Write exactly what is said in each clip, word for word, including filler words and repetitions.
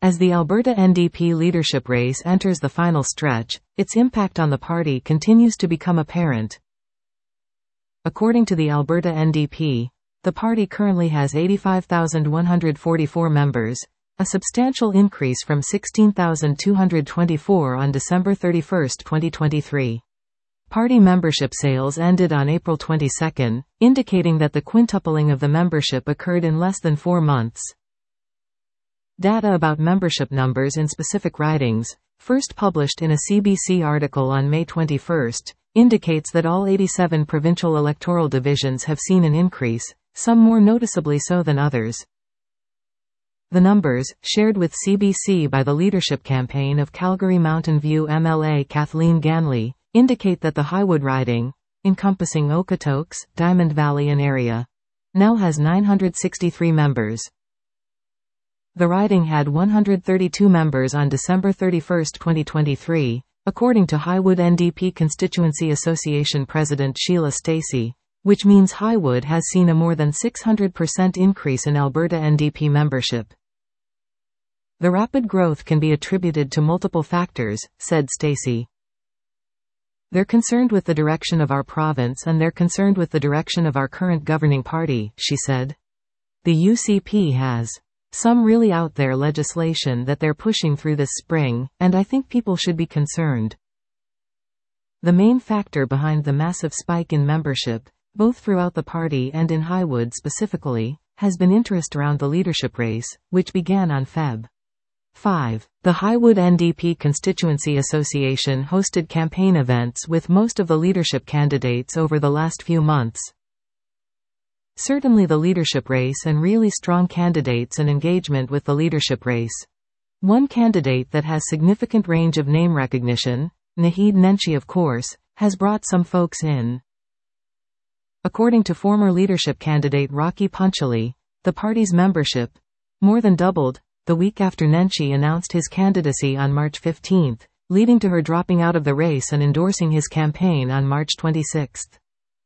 As the Alberta N D P leadership race enters the final stretch, its impact on the party continues to become apparent. According to the Alberta N D P, the party currently has eighty-five thousand one hundred forty-four members, a substantial increase from sixteen thousand two hundred twenty-four on December thirty-first, twenty twenty-three. Party membership sales ended on April twenty-second, indicating that the quintupling of the membership occurred in less than four months. Data about membership numbers in specific ridings, first published in a C B C article on May twenty-first, indicates that all eighty-seven provincial electoral divisions have seen an increase, some more noticeably so than others. The numbers, shared with C B C by the leadership campaign of Calgary Mountain View M L A Kathleen Ganley, indicate that the Highwood riding, encompassing Okotoks, Diamond Valley and area, now has nine hundred sixty-three members. The riding had one hundred thirty-two members on December thirty-first, twenty twenty-three, according to Highwood N D P Constituency Association President Sheila Stacey, which means Highwood has seen a more than six hundred percent increase in Alberta N D P membership. The rapid growth can be attributed to multiple factors, said Stacey. They're concerned with the direction of our province and they're concerned with the direction of our current governing party, she said. The U C P has some really out there legislation that they're pushing through this spring, and I think people should be concerned. The main factor behind the massive spike in membership, both throughout the party and in Highwood specifically, has been interest around the leadership race, which began on February fifth. The Highwood N D P Constituency Association hosted campaign events with most of the leadership candidates over the last few months. Certainly the leadership race and really strong candidates and engagement with the leadership race. One candidate that has significant range of name recognition, Naheed Nenshi of course, has brought some folks in. According to former leadership candidate Rocky Punchali, the party's membership more than doubled the week after Nenshi announced his candidacy on March fifteenth, leading to her dropping out of the race and endorsing his campaign on March twenty-sixth.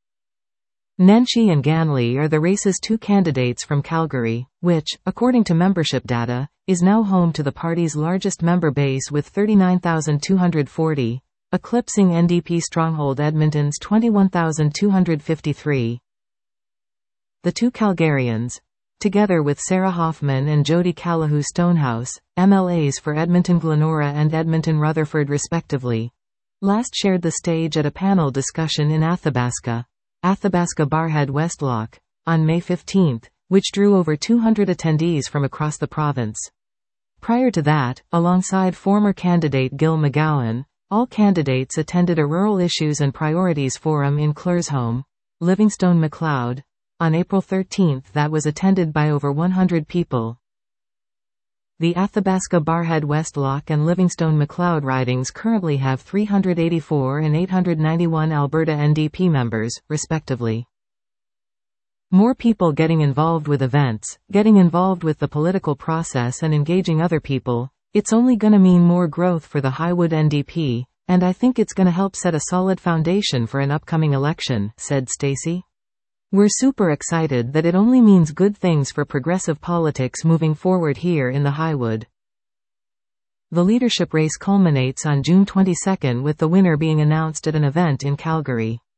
Nenshi and Ganley are the race's two candidates from Calgary, which, according to membership data, is now home to the party's largest member base with thirty-nine thousand two hundred forty, eclipsing N D P stronghold Edmonton's twenty-one thousand two hundred fifty-three. The two Calgarians, together with Sarah Hoffman and Jody Calahoo Stonehouse, M L As for Edmonton Glenora and Edmonton Rutherford respectively, last shared the stage at a panel discussion in Athabasca, Athabasca Barrhead Westlock, on May fifteenth, which drew over two hundred attendees from across the province. Prior to that, alongside former candidate Gil McGowan, all candidates attended a Rural Issues and Priorities Forum in Claresholm, Livingstone Macleod, on April thirteenth that was attended by over one hundred people. The Athabasca Barrhead Westlock and Livingstone Macleod ridings currently have three hundred eighty-four and eight hundred ninety-one Alberta N D P members, respectively. More people getting involved with events, getting involved with the political process and engaging other people, it's only gonna mean more growth for the Highwood N D P, and I think it's gonna help set a solid foundation for an upcoming election, said Stacey. We're super excited that it only means good things for progressive politics moving forward here in the Highwood. The leadership race culminates on June twenty-second with the winner being announced at an event in Calgary.